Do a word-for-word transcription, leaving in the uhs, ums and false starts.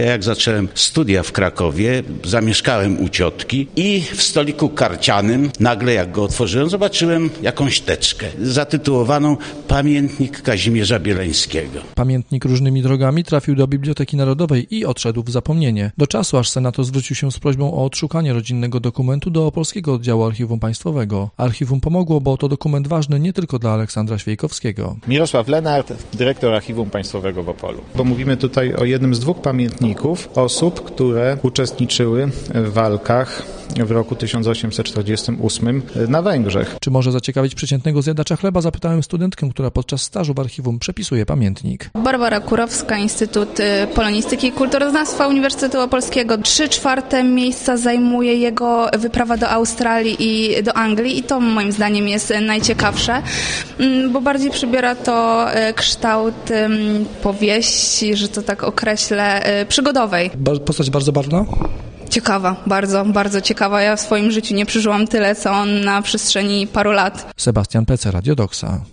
Jak zacząłem studia w Krakowie, zamieszkałem u ciotki i w stoliku karcianym, nagle jak go otworzyłem, zobaczyłem jakąś teczkę zatytułowaną Pamiętnik Kazimierza Bieleńskiego. Pamiętnik różnymi drogami trafił do Biblioteki Narodowej i odszedł w zapomnienie. Do czasu, aż senator zwrócił się z prośbą o odszukanie rodzinnego dokumentu do Polskiego Oddziału Archiwum Państwowego. Archiwum pomogło, bo to dokument ważny nie tylko dla Aleksandra Świejkowskiego. Mirosław Lenart, dyrektor Archiwum Państwowego w Opolu. Bo mówimy tutaj o jednym z dwóch pamiętników osób, które uczestniczyły w walkach w roku tysiąc osiemset czterdziestym ósmym na Węgrzech. Czy może zaciekawić przeciętnego zjadacza chleba? Zapytałem studentkę, która podczas stażu w archiwum przepisuje pamiętnik. Barbara Kurowska, Instytut Polonistyki i Kulturoznawstwa Uniwersytetu Opolskiego. Trzy czwarte miejsca zajmuje jego wyprawa do Australii i do Anglii i to moim zdaniem jest najciekawsze, bo bardziej przybiera to kształt powieści, że to tak określę, przygodowej. Postać bardzo barwna? Ciekawa, bardzo, bardzo ciekawa. Ja w swoim życiu nie przeżyłam tyle, co on na przestrzeni paru lat. Sebastian Pece, Radio Doksa.